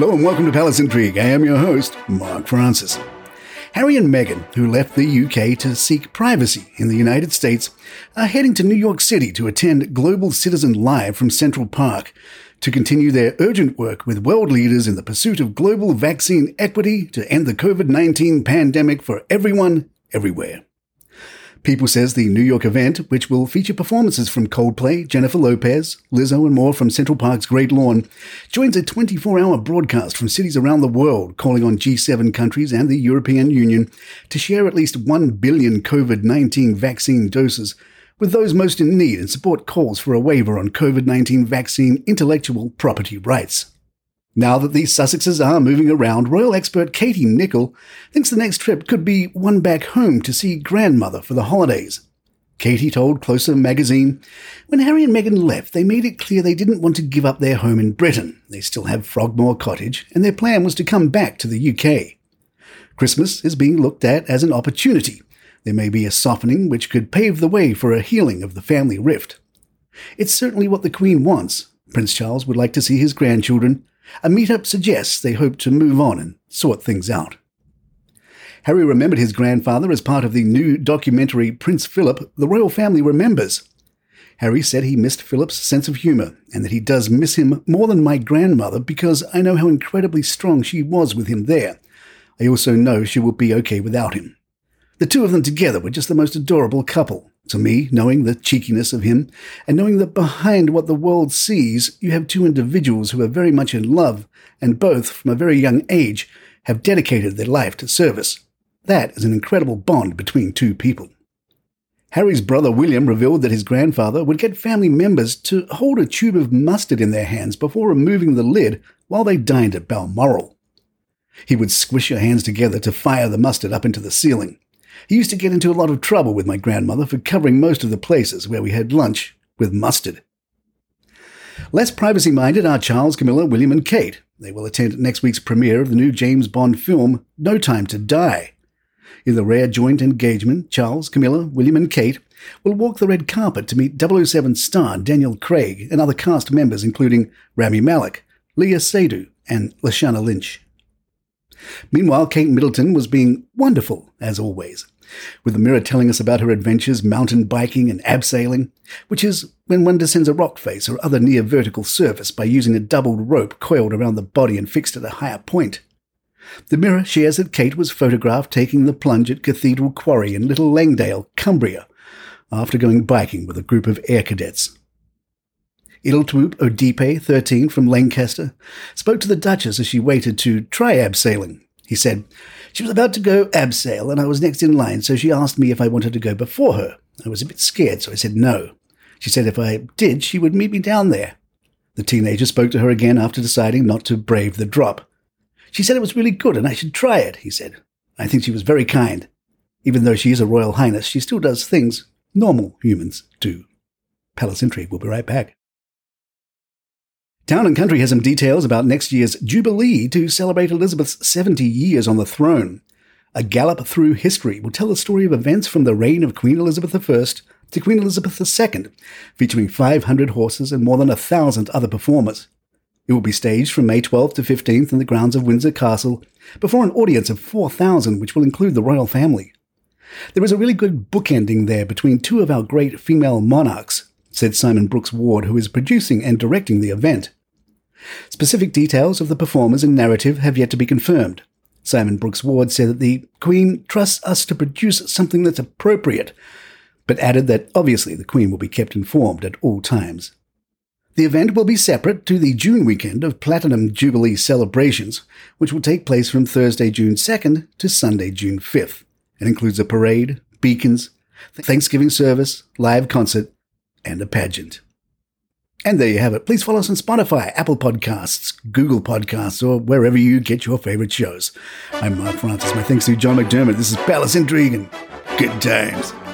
Hello and welcome to Palace Intrigue. I am your host, Mark Francis. Harry and Meghan, who left the UK to seek privacy in the United States, are heading to New York City to attend Global Citizen Live from Central Park to continue their urgent work with world leaders in the pursuit of global vaccine equity to end the COVID-19 pandemic for everyone, everywhere. People says the New York event, which will feature performances from Coldplay, Jennifer Lopez, Lizzo and more from Central Park's Great Lawn, joins a 24-hour broadcast from cities around the world calling on G7 countries and the European Union to share at least 1 billion COVID-19 vaccine doses with those most in need and support calls for a waiver on COVID-19 vaccine intellectual property rights. Now that these Sussexes are moving around, royal expert Katie Nicholl thinks the next trip could be one back home to see grandmother for the holidays. Katie told Closer magazine, when Harry and Meghan left, they made it clear they didn't want to give up their home in Britain. They still have Frogmore Cottage, and their plan was to come back to the UK. Christmas is being looked at as an opportunity. There may be a softening which could pave the way for a healing of the family rift. It's certainly what the Queen wants. Prince Charles would like to see his grandchildren. A meetup suggests they hope to move on and sort things out. Harry remembered his grandfather as part of the new documentary Prince Philip, The Royal Family Remembers. Harry said he missed Philip's sense of humour and that he does miss him more than my grandmother because I know how incredibly strong she was with him there. I also know she will be okay without him. The two of them together were just the most adorable couple. To me, knowing the cheekiness of him, and knowing that behind what the world sees, you have two individuals who are very much in love, and both, from a very young age, have dedicated their life to service. That is an incredible bond between two people. Harry's brother William revealed that his grandfather would get family members to hold a tube of mustard in their hands before removing the lid while they dined at Balmoral. He would squish your hands together to fire the mustard up into the ceiling. He used to get into a lot of trouble with my grandmother for covering most of the places where we had lunch with mustard. Less privacy-minded are Charles, Camilla, William and Kate. They will attend next week's premiere of the new James Bond film, No Time to Die. In the rare joint engagement, Charles, Camilla, William and Kate will walk the red carpet to meet 007 star Daniel Craig and other cast members including Rami Malek, Leah Seydoux and Lashana Lynch. Meanwhile, Kate Middleton was being wonderful, as always, with the Mirror telling us about her adventures mountain biking and abseiling, which is when one descends a rock face or other near-vertical surface by using a doubled rope coiled around the body and fixed at a higher point. The Mirror shares that Kate was photographed taking the plunge at Cathedral Quarry in Little Langdale, Cumbria, after going biking with a group of air cadets. Iltwoop Odipe, 13, from Lancaster, spoke to the Duchess as she waited to try abseiling. He said, she was about to go abseil and I was next in line, so she asked me if I wanted to go before her. I was a bit scared, so I said no. She said if I did, she would meet me down there. The teenager spoke to her again after deciding not to brave the drop. She said it was really good and I should try it, he said. I think she was very kind. Even though she is a Royal Highness, she still does things normal humans do. Palace Intrigue will be right back. Town & Country has some details about next year's Jubilee to celebrate Elizabeth's 70 years on the throne. A gallop through history will tell the story of events from the reign of Queen Elizabeth I to Queen Elizabeth II, featuring 500 horses and more than 1,000 other performers. It will be staged from May 12th to 15th in the grounds of Windsor Castle, before an audience of 4,000, which will include the royal family. There is a really good bookending there between two of our great female monarchs, said Simon Brooks Ward, who is producing and directing the event. Specific details of the performers and narrative have yet to be confirmed. Simon Brooks Ward said that the Queen trusts us to produce something that's appropriate, but added that obviously the Queen will be kept informed at all times. The event will be separate to the June weekend of Platinum Jubilee celebrations, which will take place from Thursday, June 2nd to Sunday, June 5th. It includes a parade, beacons, Thanksgiving service, live concert, and a pageant. And there you have it. Please follow us on Spotify, Apple Podcasts, Google Podcasts, or wherever you get your favorite shows. I'm Mark Francis. My thanks to John McDermott. This is Palace Intrigue and good times.